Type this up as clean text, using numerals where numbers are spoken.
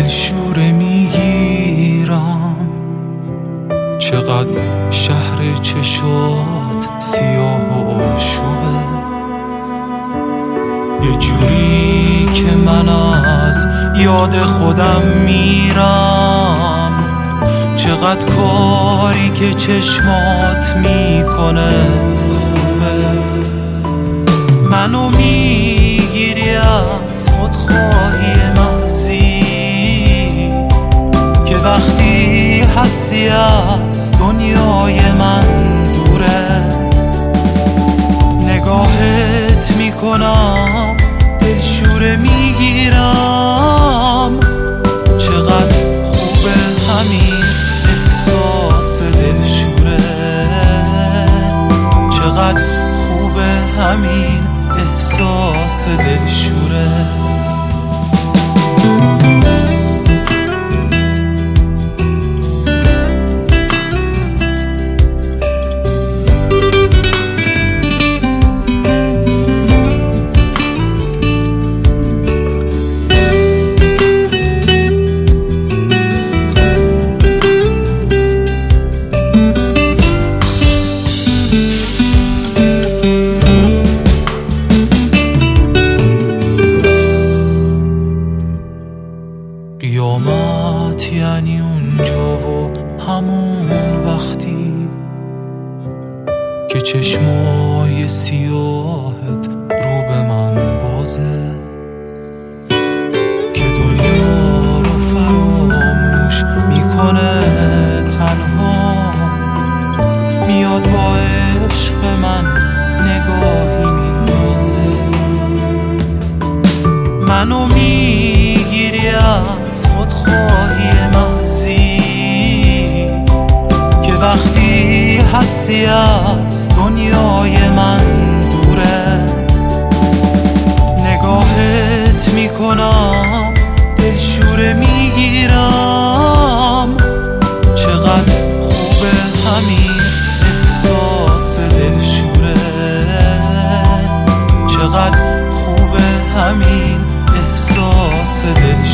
دلشوره میگیرم، چقدر شهر چشات سیاه و آشوبه، یه جوری که من از یاد خودم میرم، چقدر کاری که چشمات میکنه خوبه. منو میگیری از خودخواهی محضی که وقتی هستی از دنیای من دوره، نگاهت میکنم دلشوره میگیرم، چقدر خوبه همین احساس دلشوره، چقدر خوبه همین احساس دلشوره. قیامت یعنی اونجا و همون وقتی که چشمای سیاهت رو به من بازه، که دنیا رو فراموش میکنه، تنها میاد با عشق من نگاهی میندازه. منو میگیری از خودخواهی محضی که وقتی هستی از دنیای من دوره، نگاهت میکنم دلشوره میگیرم، چقدر خوبه همین احساس دلشوره، چقدر خوبه همین احساس دلشوره.